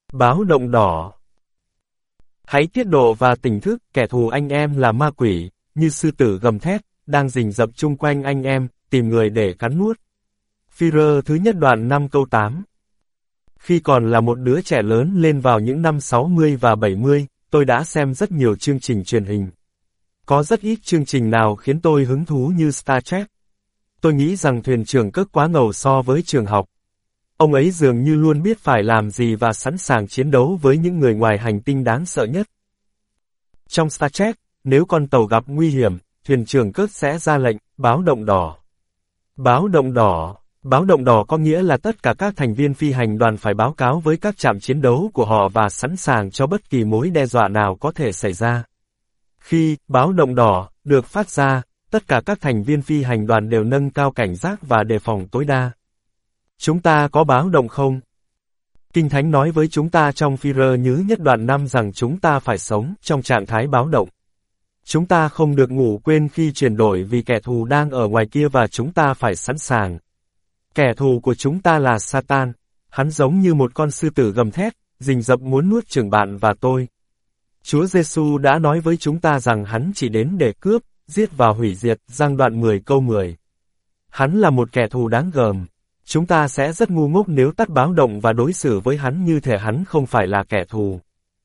Báo động đỏ. Hãy tiết độ và tỉnh thức, kẻ thù anh em là ma quỷ, như sư tử gầm thét, đang rình rập chung quanh anh em, tìm người để cắn nuốt. Phi-rơ thứ nhất đoạn 5 câu 8. Khi còn là một đứa trẻ lớn lên vào những năm 60 và 70, tôi đã xem rất nhiều chương trình truyền hình. Có rất ít chương trình nào khiến tôi hứng thú như Star Trek. Tôi nghĩ rằng thuyền trưởng Kirk quá ngầu so với trường học. Ông ấy dường như luôn biết phải làm gì và sẵn sàng chiến đấu với những người ngoài hành tinh đáng sợ nhất. Trong Star Trek, nếu con tàu gặp nguy hiểm, thuyền trưởng Kirk sẽ ra lệnh, báo động đỏ. Báo động đỏ. Báo động đỏ có nghĩa là tất cả các thành viên phi hành đoàn phải báo cáo với các trạm chiến đấu của họ và sẵn sàng cho bất kỳ mối đe dọa nào có thể xảy ra. Khi báo động đỏ được phát ra, tất cả các thành viên phi hành đoàn đều nâng cao cảnh giác và đề phòng tối đa. Chúng ta có báo động không? Kinh Thánh nói với chúng ta trong Phi-rơ nhứ nhất đoạn 5 rằng chúng ta phải sống trong trạng thái báo động. Chúng ta không được ngủ quên khi chuyển đổi vì kẻ thù đang ở ngoài kia và chúng ta phải sẵn sàng. Kẻ thù của chúng ta là Satan, hắn giống như một con sư tử gầm thét, rình rập muốn nuốt chửng bạn và tôi. Chúa Giêsu đã nói với chúng ta rằng hắn chỉ đến để cướp, giết và hủy diệt, Giăng đoạn 10 câu 10. Hắn là một kẻ thù đáng gờm. Chúng ta sẽ rất ngu ngốc nếu tắt báo động và đối xử với hắn như thể hắn không phải là kẻ thù.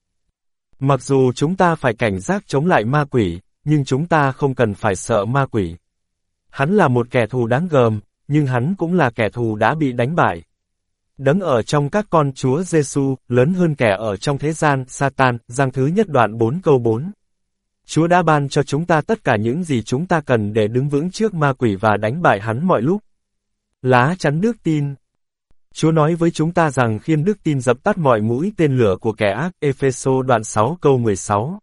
Mặc dù chúng ta phải cảnh giác chống lại ma quỷ, nhưng chúng ta không cần phải sợ ma quỷ. Hắn là một kẻ thù đáng gờm, nhưng hắn cũng là kẻ thù đã bị đánh bại. Đấng ở trong các con Chúa Giêsu lớn hơn kẻ ở trong thế gian, Satan, Giăng thứ nhất đoạn 4 câu 4. Chúa đã ban cho chúng ta tất cả những gì chúng ta cần để đứng vững trước ma quỷ và đánh bại hắn mọi lúc. Lá chắn đức tin. Chúa nói với chúng ta rằng khiên đức tin dập tắt mọi mũi tên lửa của kẻ ác, Ê-phê-sô đoạn 6 câu 16.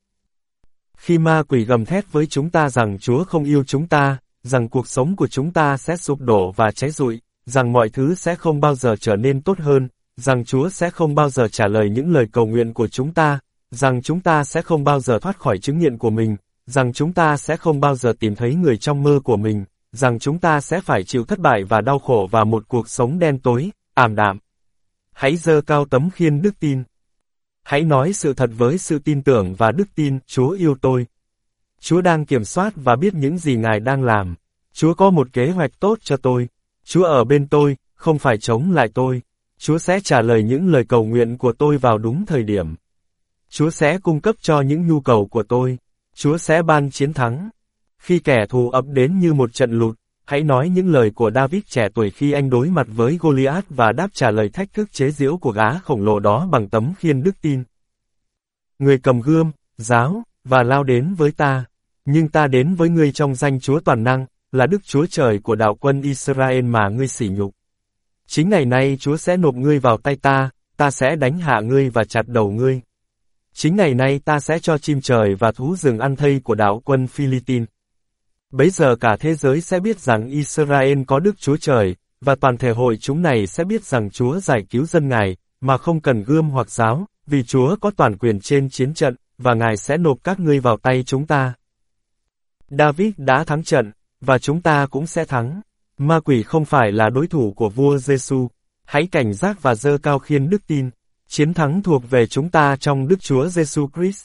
Khi ma quỷ gầm thét với chúng ta rằng Chúa không yêu chúng ta, rằng cuộc sống của chúng ta sẽ sụp đổ và cháy rụi, rằng mọi thứ sẽ không bao giờ trở nên tốt hơn, rằng Chúa sẽ không bao giờ trả lời những lời cầu nguyện của chúng ta, rằng chúng ta sẽ không bao giờ thoát khỏi chứng nghiện của mình, rằng chúng ta sẽ không bao giờ tìm thấy người trong mơ của mình, rằng chúng ta sẽ phải chịu thất bại và đau khổ và một cuộc sống đen tối, ảm đạm. Hãy giơ cao tấm khiên đức tin. Hãy nói sự thật với sự tin tưởng và đức tin, Chúa yêu tôi. Chúa đang kiểm soát và biết những gì Ngài đang làm. Chúa có một kế hoạch tốt cho tôi. Chúa ở bên tôi, không phải chống lại tôi. Chúa sẽ trả lời những lời cầu nguyện của tôi vào đúng thời điểm. Chúa sẽ cung cấp cho những nhu cầu của tôi. Chúa sẽ ban chiến thắng. Khi kẻ thù ập đến như một trận lụt, hãy nói những lời của David trẻ tuổi khi anh đối mặt với Goliath và đáp trả lời thách thức chế giễu của gã khổng lồ đó bằng tấm khiên đức tin. Người cầm gươm, giáo, và lao đến với ta. Nhưng ta đến với ngươi trong danh Chúa toàn năng, là Đức Chúa Trời của đạo quân Israel mà ngươi sỉ nhục. Chính ngày nay Chúa sẽ nộp ngươi vào tay ta sẽ đánh hạ ngươi và chặt đầu ngươi. Chính ngày nay ta sẽ cho chim trời và thú rừng ăn thây của đạo quân Philippines. Bấy giờ cả thế giới sẽ biết rằng Israel có Đức Chúa Trời, và toàn thể hội chúng này sẽ biết rằng Chúa giải cứu dân Ngài, mà không cần gươm hoặc giáo, vì Chúa có toàn quyền trên chiến trận, và Ngài sẽ nộp các ngươi vào tay chúng ta. David đã thắng trận, và chúng ta cũng sẽ thắng. Ma quỷ không phải là đối thủ của vua Giêsu. Hãy cảnh giác và giơ cao khiên đức tin. Chiến thắng thuộc về chúng ta trong Đức Chúa Giêsu Christ.